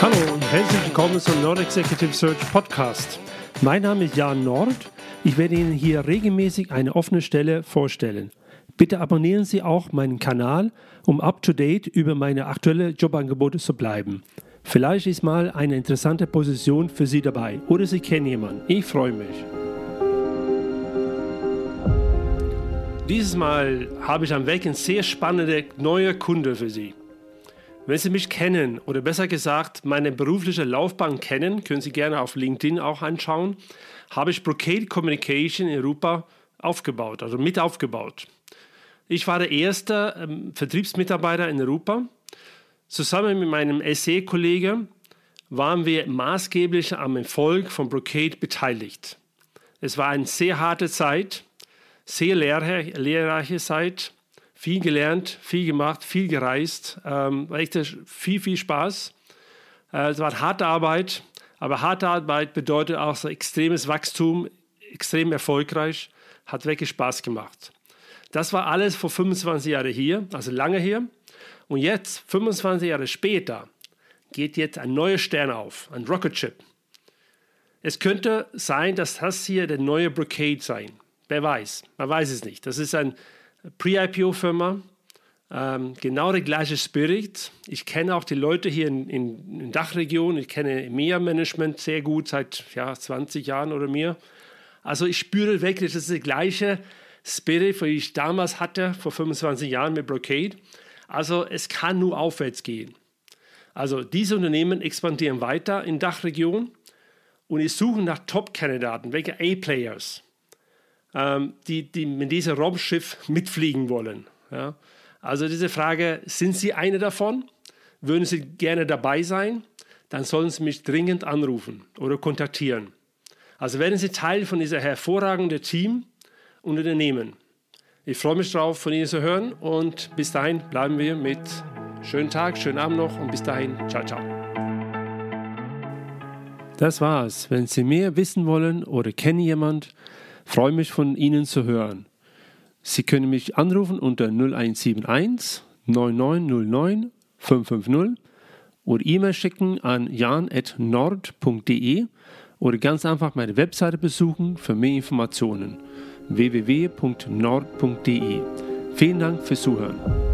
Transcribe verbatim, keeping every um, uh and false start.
Hallo und herzlich willkommen zum Nord Executive Search Podcast. Mein Name ist Jan Nord. Ich werde Ihnen hier regelmäßig eine offene Stelle vorstellen. Bitte abonnieren Sie auch meinen Kanal, um up-to-date über meine aktuellen Jobangebote zu bleiben. Vielleicht ist mal eine interessante Position für Sie dabei oder Sie kennen jemanden. Ich freue mich. Dieses Mal habe ich am Weg einen sehr spannenden neuen Kunde für Sie. Wenn Sie mich kennen oder besser gesagt meine berufliche Laufbahn kennen, können Sie gerne auf LinkedIn auch anschauen, habe ich Brocade Communication in Europa aufgebaut, also mit aufgebaut. Ich war der erste ähm, Vertriebsmitarbeiter in Europa. Zusammen mit meinem S E-Kollegen waren wir maßgeblich am Erfolg von Brocade beteiligt. Es war eine sehr harte Zeit, sehr lehrreich, lehrreiche Zeit. Viel gelernt, viel gemacht, viel gereist, ähm, war echt viel, viel Spaß. Äh, es war harte Arbeit, aber harte Arbeit bedeutet auch so extremes Wachstum, extrem erfolgreich, hat wirklich Spaß gemacht. Das war alles vor fünfundzwanzig Jahren hier, also lange hier. Und jetzt, fünfundzwanzig Jahre später, geht jetzt ein neuer Stern auf, ein Rocket Ship. Es könnte sein, dass das hier der neue Brocade sein. Wer weiß, man weiß es nicht. Das ist ein Pre-I P O-Firma, ähm, genau der gleiche Spirit. Ich kenne auch die Leute hier in, in, in der Dachregion, ich kenne E M E A-Management sehr gut, seit ja, zwanzig Jahren oder mehr. Also ich spüre wirklich, das ist der gleiche Spirit, wie ich damals hatte, vor fünfundzwanzig Jahren mit Brocade. Also es kann nur aufwärts gehen. Also diese Unternehmen expandieren weiter in der Dachregion und sie suchen nach Top-Kandidaten, welche A-Players. Die, die mit diesem Raumschiff mitfliegen wollen. Ja. Also diese Frage, sind Sie eine davon? Würden Sie gerne dabei sein? Dann sollen Sie mich dringend anrufen oder kontaktieren. Also werden Sie Teil von diesem hervorragenden Team und Unternehmen. Ich freue mich darauf, von Ihnen zu hören und bis dahin bleiben wir mit schönen Tag, schönen Abend noch und bis dahin, ciao, ciao. Das war's. Wenn Sie mehr wissen wollen oder kennen jemanden, freue mich, von Ihnen zu hören. Sie können mich anrufen unter null eins sieben eins neun neun null neun fünf fünf null oder E-Mail schicken an jan at nord punkt de oder ganz einfach meine Webseite besuchen für mehr Informationen w w w punkt nord punkt de. Vielen Dank fürs Zuhören.